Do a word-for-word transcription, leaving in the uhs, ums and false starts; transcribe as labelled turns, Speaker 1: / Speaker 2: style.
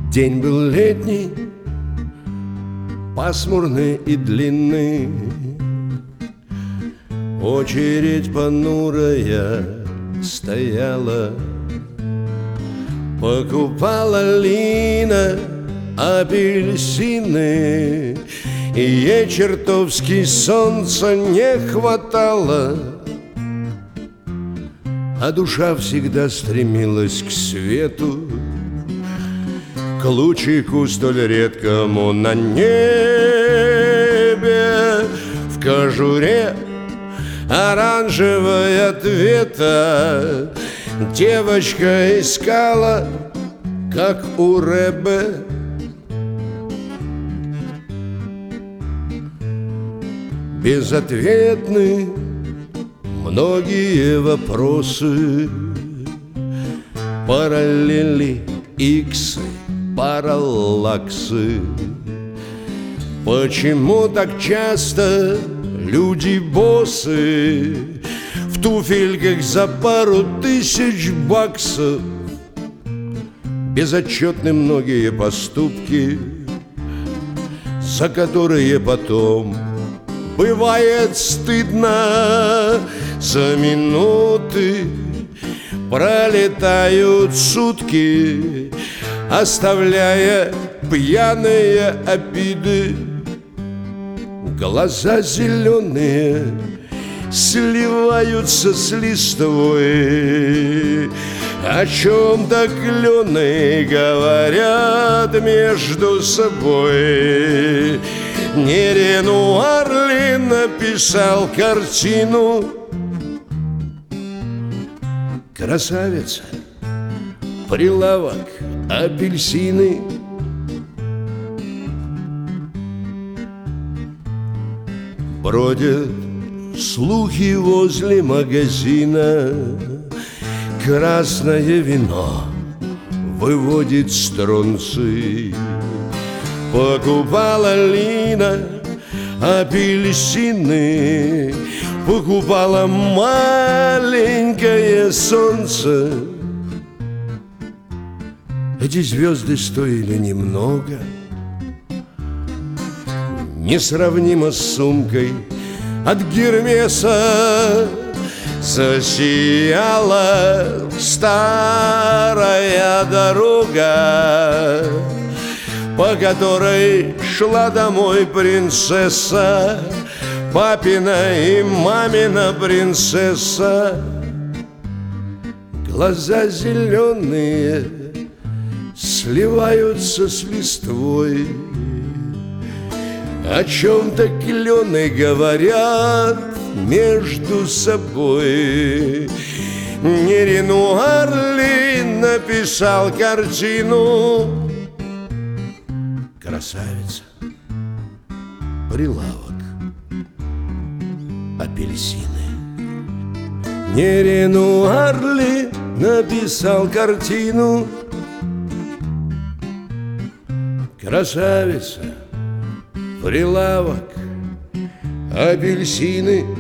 Speaker 1: День был летний, пасмурный и длинный. Очередь понурая стояла. Покупала Лина апельсины, и ей чертовски солнца не хватало, а душа всегда стремилась к свету, к лучику столь редкому на небе. В кожуре оранжевой ответа девочка искала, как у Рэбе. Безответны многие вопросы, параллели, иксы, параллаксы. Почему так часто люди боссы в туфельках за пару тысяч баксов? Безотчетны многие поступки, за которые потом бывает стыдно. За минуты пролетают сутки, оставляя пьяные обиды. Глаза зеленые сливаются с листвой, о чем-то клены говорят между собой. Не Ренуар ли написал картину? Красавица, прилавок, апельсины. Бродят слухи возле магазина, красное вино выводит стронций. Покупала Лина апельсины, покупала маленькое солнце. Эти звезды стоили немного, несравнимо с сумкой от Гермеса. Засияла старая дорога, по которой шла домой принцесса, папина и мамина принцесса. Глаза зеленые сливаются с листвой, о чем-то клены говорят между собой. Не Ренуар ли написал картину? Красавица, прилавок, апельсины. Не Ренуар ли написал картину? Красавица, прилавок, апельсины.